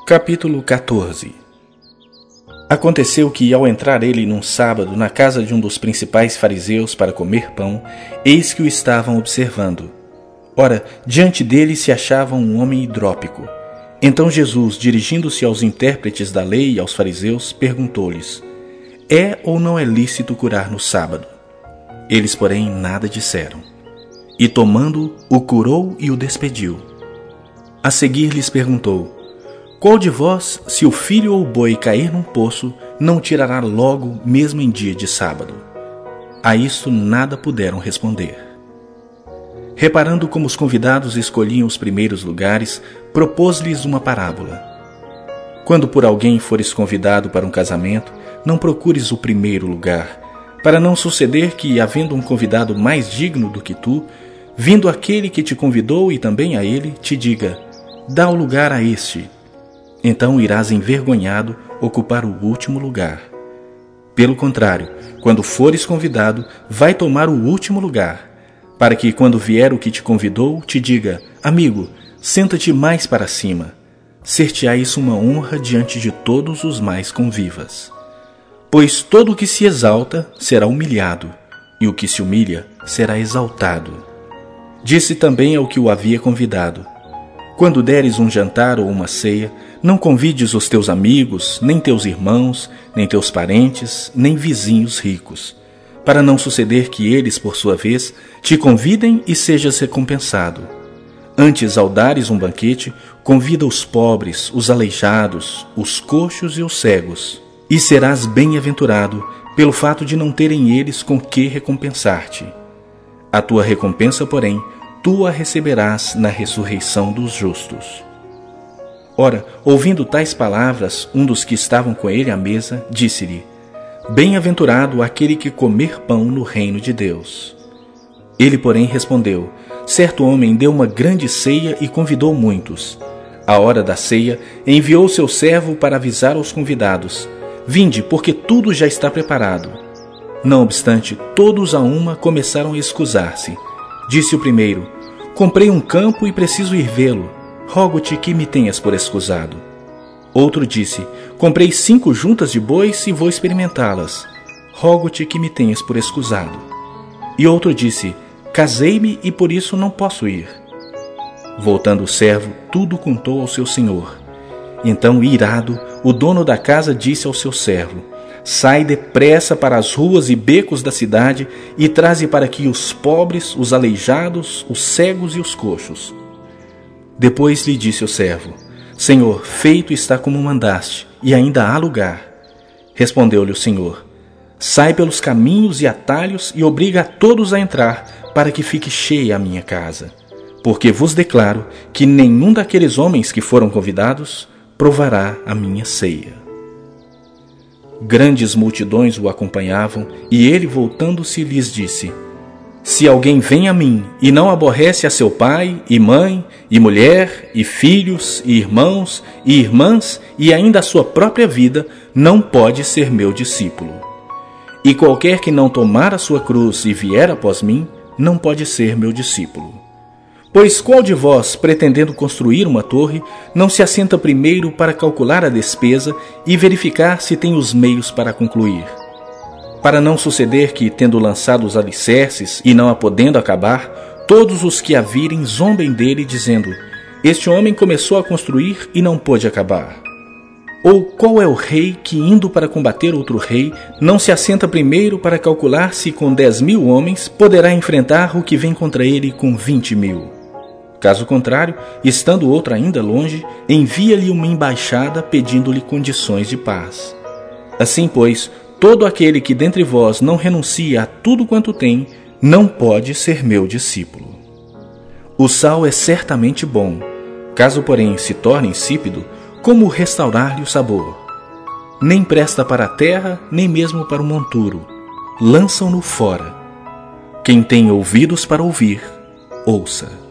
Capítulo 14. Aconteceu que, ao entrar ele num sábado na casa de um dos principais fariseus para comer pão, eis que o estavam observando. Ora, diante dele se achava um homem hidrópico. Então Jesus, dirigindo-se aos intérpretes da lei e aos fariseus, perguntou-lhes: É ou não é lícito curar no sábado? Eles, porém, nada disseram. E tomando-o, o curou e o despediu. A seguir lhes perguntou: Qual de vós, se o filho ou o boi cair num poço, não o tirará logo, mesmo em dia de sábado? A isto nada puderam responder. Reparando como os convidados escolhiam os primeiros lugares, propôs-lhes uma parábola. Quando por alguém fores convidado para um casamento, não procures o primeiro lugar, para não suceder que, havendo um convidado mais digno do que tu, vindo aquele que te convidou e também a ele, te diga: Dá o lugar a este. Então irás envergonhado ocupar o último lugar. Pelo contrário, quando fores convidado, vai tomar o último lugar, para que, quando vier o que te convidou, te diga: Amigo, senta-te mais para cima. Ser-te-á isso uma honra diante de todos os mais convivas. Pois todo o que se exalta será humilhado, e o que se humilha será exaltado. Disse também ao que o havia convidado: Quando deres um jantar ou uma ceia, não convides os teus amigos, nem teus irmãos, nem teus parentes, nem vizinhos ricos, para não suceder que eles, por sua vez, te convidem e sejas recompensado. Antes, ao dares um banquete, convida os pobres, os aleijados, os coxos e os cegos, e serás bem-aventurado pelo fato de não terem eles com que recompensar-te. A tua recompensa, porém, tu a receberás na ressurreição dos justos. Ora, ouvindo tais palavras, um dos que estavam com ele à mesa disse-lhe: Bem-aventurado aquele que comer pão no reino de Deus. Ele, porém, respondeu: Certo homem deu uma grande ceia e convidou muitos. À hora da ceia, enviou seu servo para avisar aos convidados: Vinde, porque tudo já está preparado. Não obstante, todos a uma começaram a escusar-se. Disse o primeiro: Comprei um campo e preciso ir vê-lo. Rogo-te que me tenhas por escusado. Outro disse: Comprei 5 juntas de bois e vou experimentá-las. Rogo-te que me tenhas por escusado. E outro disse: Casei-me e por isso não posso ir. Voltando o servo, tudo contou ao seu senhor. Então, irado, o dono da casa disse ao seu servo: Sai depressa para as ruas e becos da cidade e traze para aqui os pobres, os aleijados, os cegos e os coxos. Depois lhe disse o servo: Senhor, feito está como mandaste, e ainda há lugar. Respondeu-lhe o Senhor: Sai pelos caminhos e atalhos e obriga a todos a entrar, para que fique cheia a minha casa. Porque vos declaro que nenhum daqueles homens que foram convidados provará a minha ceia. Grandes multidões o acompanhavam, e ele, voltando-se, lhes disse: Se alguém vem a mim e não aborrece a seu pai, e mãe, e mulher, e filhos, e irmãos, e irmãs, e ainda a sua própria vida, não pode ser meu discípulo. E qualquer que não tomar a sua cruz e vier após mim, não pode ser meu discípulo. Pois qual de vós, pretendendo construir uma torre, não se assenta primeiro para calcular a despesa e verificar se tem os meios para concluir? Para não suceder que, tendo lançado os alicerces e não a podendo acabar, todos os que a virem zombem dele, dizendo: Este homem começou a construir e não pôde acabar. Ou qual é o rei que, indo para combater outro rei, não se assenta primeiro para calcular se com 10.000 homens poderá enfrentar o que vem contra ele com 20.000? Caso contrário, estando outro ainda longe, envia-lhe uma embaixada pedindo-lhe condições de paz. Assim, pois, todo aquele que dentre vós não renuncia a tudo quanto tem, não pode ser meu discípulo. O sal é certamente bom. Caso, porém, se torne insípido, como restaurar-lhe o sabor? Nem presta para a terra, nem mesmo para o monturo. Lançam-no fora. Quem tem ouvidos para ouvir, ouça.